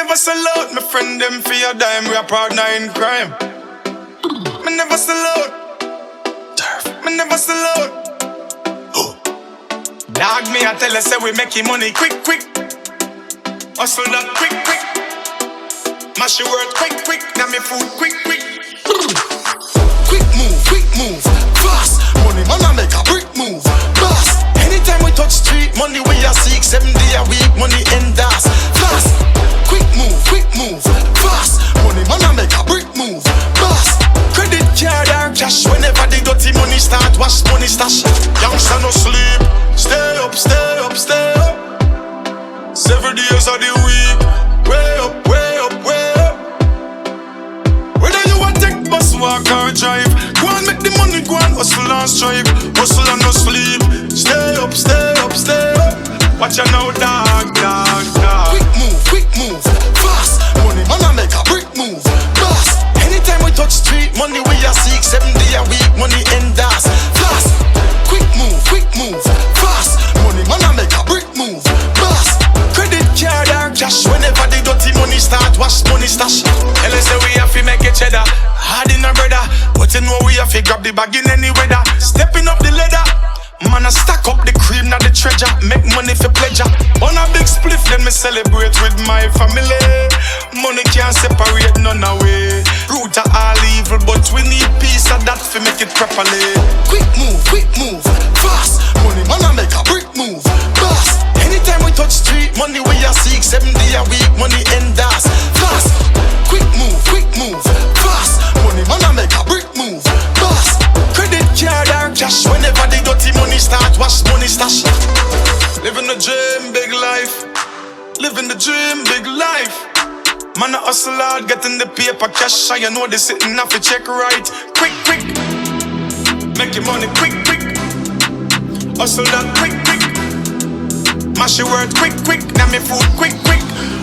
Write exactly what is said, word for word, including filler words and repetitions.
never sell out my friend them for your dime. We a partner in crime. Me never sell out. Me never sell out. Dog me I tell her say we making money quick quick. Hustle that quick quick. Mash your word quick quick. Now me food quick quick. Quick move, quick move, fast. Money man I make a brick move, fast. Anytime we touch street, money we a seek. Seven day a week, money end us fast. Quick move, quick move, fast. Money man I make a brick move, fast. Credit card or cash. Whenever the dirty money start, wash money stash. Youngster no sleep. Stay up, stay up, stay up. Seven days of the week. Way up, way up, way up. Whether you want take bus, walk or drive, go and make the money, go and hustle and strive. Hustle and no sleep. Stay up, stay up, stay up. Watch out now, dog, dog, dog. Quick move, quick move, fast. Money man I make a brick move, fast. Anytime we touch street, money we a seek. Seven day a week, money end us fast. Quick move, quick move, fast. Money man I make a brick move, fast. Credit card or cash. Whenever the dirty money start, wash money stash. Tell us say we have to make it cheddar. Hard in a brother, but you know we have to grab the bag in any weather. Stepping up the ladder, man I stack up the cream, not the treasure. Make money for pleasure. On a big spliff, then me celebrate with my family. Money can't separate none away. Root are all evil, but we need peace of that to make it properly. Quick move, quick move, fast. Money man I make a brick move, fast. Anytime we touch street, money we a seek. Seven day a week, money end us fast. Quick move, quick move, fast. Money man I make a brick move, fast. Credit card or cash. Whenever the dirty money start, wash money stash. Living the dream, big life. Living the dream, big life. Man a hustle hard, getting the paper cash. I know they sitting off to check right. Quick, quick. Make your money quick, quick. Hustle that quick, quick. Mash your word quick, quick. Now me food quick, quick.